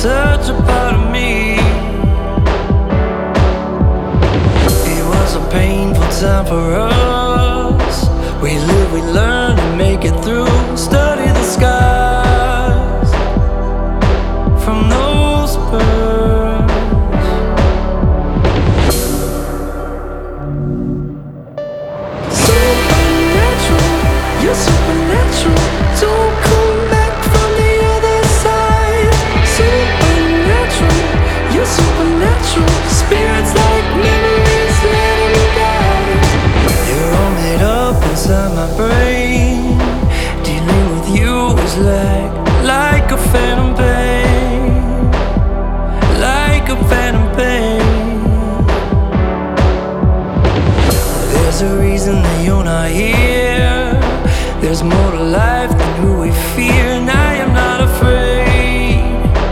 such a part of me. It was a painful time for us. We live, we learn, and make it through. Study the skies from those birds. Supernatural, you're supernatural. Don't come back from the other side. Supernatural, you're supernatural. Spirits like memories, let them die. You're all made up inside my brain. Dealing with you is like a phantom pain. Like a phantom pain. There's a reason that you're not here. There's more to life than who we fear. And I am not afraid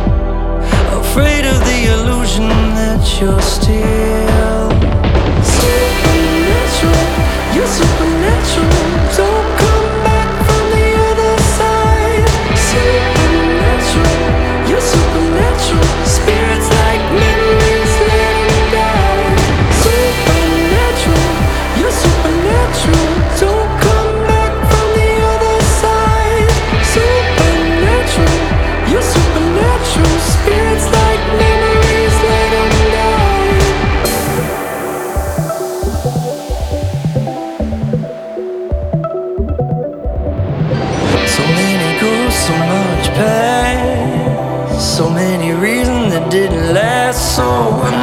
of the illusion that you're still supernatural. You're supernatural. Don't come back from the other side. Supernatural. You're supernatural. Spirits like memories, let them die. Supernatural. You're supernatural. Don't come back from the other side. Supernatural. You're supernatural. Spirits like memories, let them die. So many ghosts, so much past. So many reasons that didn't last. So